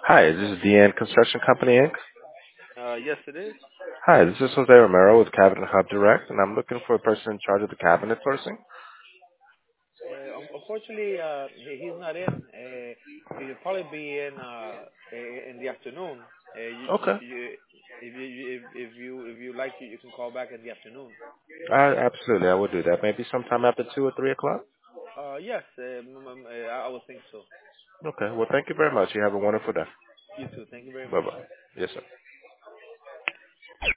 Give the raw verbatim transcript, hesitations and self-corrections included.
Hi, this is Deanne Construction Company, Incorporated. Uh, yes, it is. Hi, this is Jose Romero with Cabinet Hub Direct, and I'm looking for a person in charge of the cabinet sourcing. Uh, un- unfortunately, uh, he- he's not in. Uh, he'll probably be in uh, i- in the afternoon. Uh, you, you, Okay. you, if you if, if you if you like, you, you can call back in the afternoon. I, absolutely, I will do that. Maybe sometime after two or three o'clock. Uh, yes, uh, m- m- uh, I I would think so. Okay. Well, thank you very much. You have a wonderful day. You too. Thank you very Bye much. bye. Yes, sir.